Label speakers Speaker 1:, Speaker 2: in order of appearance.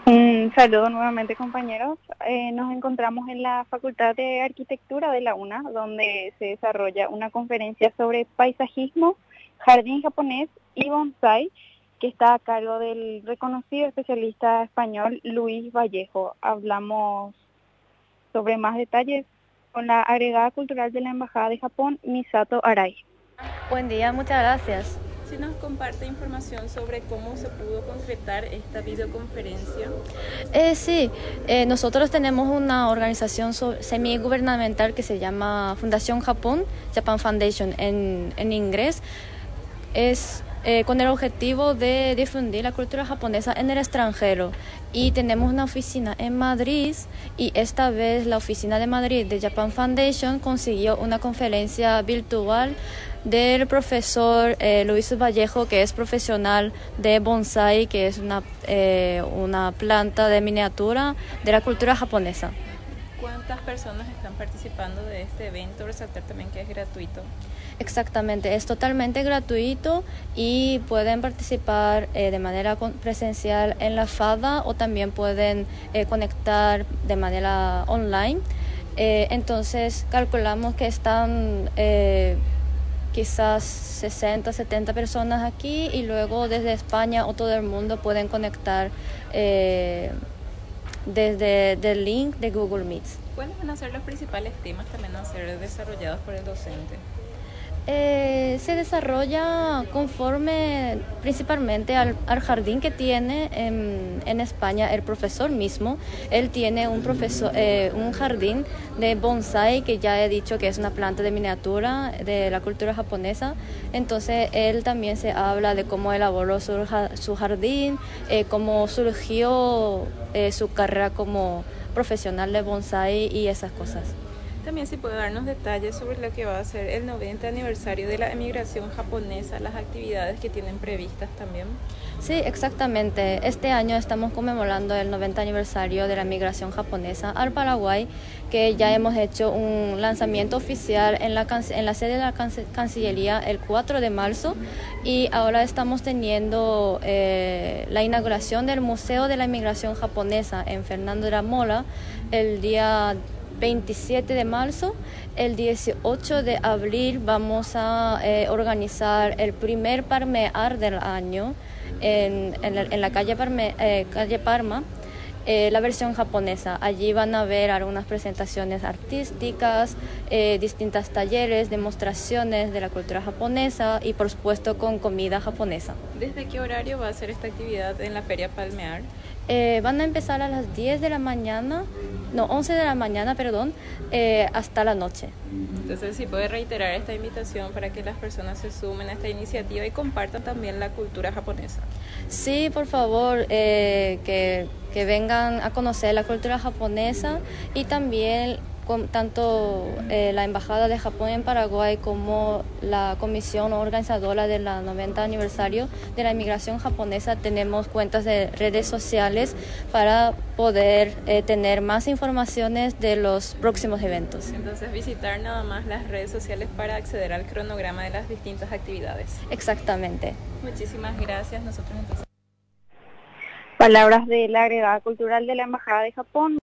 Speaker 1: Un saludo nuevamente, compañeros. Nos encontramos en la Facultad de Arquitectura de la UNA, donde se desarrolla una conferencia sobre paisajismo, jardín japonés y bonsai, que está a cargo del reconocido especialista español Luis Vallejo. Hablamos sobre más detalles con la agregada cultural de la Embajada de Japón, Misato Arai.
Speaker 2: Buen día, muchas gracias.
Speaker 3: Si nos comparte información sobre cómo se pudo concretar esta videoconferencia.
Speaker 2: Sí, nosotros tenemos una organización semigubernamental que se llama Fundación Japón, Japan Foundation en inglés. Es con el objetivo de difundir la cultura japonesa en el extranjero. Y tenemos una oficina en Madrid y esta vez la oficina de Madrid de Japan Foundation consiguió una conferencia virtual del profesor Luis Vallejo, que es profesional de bonsai, que es una planta de miniatura de la cultura japonesa.
Speaker 3: ¿Cuántas personas están participando de este evento? Resaltar también que es gratuito.
Speaker 2: Exactamente, es totalmente gratuito y pueden participar de manera presencial en la FADA o también pueden conectar de manera online. Entonces calculamos que están quizás 60, 70 personas aquí y luego desde España o todo el mundo pueden conectar desde el link de Google Meet.
Speaker 3: ¿Cuáles van a ser los principales temas también a ser desarrollados por el docente?
Speaker 2: Se desarrolla conforme principalmente al jardín que tiene en España el profesor mismo. Él tiene un jardín de bonsai, que ya he dicho que es una planta de miniatura de la cultura japonesa. Entonces él también se habla de cómo elaboró su jardín, cómo surgió su carrera como profesional de bonsai y esas cosas.
Speaker 3: También si puede darnos detalles sobre lo que va a ser el 90 aniversario de la emigración japonesa, las actividades que tienen previstas también.
Speaker 2: Sí, exactamente. Este año estamos conmemorando el 90 aniversario de la emigración japonesa al Paraguay, que ya hemos hecho un lanzamiento oficial en la sede de la Cancillería el 4 de marzo y ahora estamos teniendo la inauguración del Museo de la Emigración Japonesa en Fernando de la Mora el día 27 de marzo. El 18 de abril vamos a organizar el primer Parmear del año en la calle Parma, la versión japonesa. Allí van a ver algunas presentaciones artísticas, distintos talleres, demostraciones de la cultura japonesa y por supuesto con comida japonesa.
Speaker 3: ¿Desde qué horario va a ser esta actividad en la Feria Palmear?
Speaker 2: Van a empezar a las 10 de la mañana, no, 11 de la mañana, perdón, hasta la noche.
Speaker 3: Entonces, si puede reiterar esta invitación para que las personas se sumen a esta iniciativa y compartan también la cultura japonesa.
Speaker 2: Sí, por favor, que vengan a conocer la cultura japonesa y también tanto la Embajada de Japón en Paraguay como la comisión organizadora del 90 aniversario de la inmigración japonesa tenemos cuentas de redes sociales para poder tener más informaciones de los próximos eventos.
Speaker 3: Entonces, visitar nada más las redes sociales para acceder al cronograma de las distintas actividades.
Speaker 2: Exactamente.
Speaker 3: Muchísimas gracias. Nosotros entonces.
Speaker 1: Palabras de la agregada cultural de la Embajada de Japón.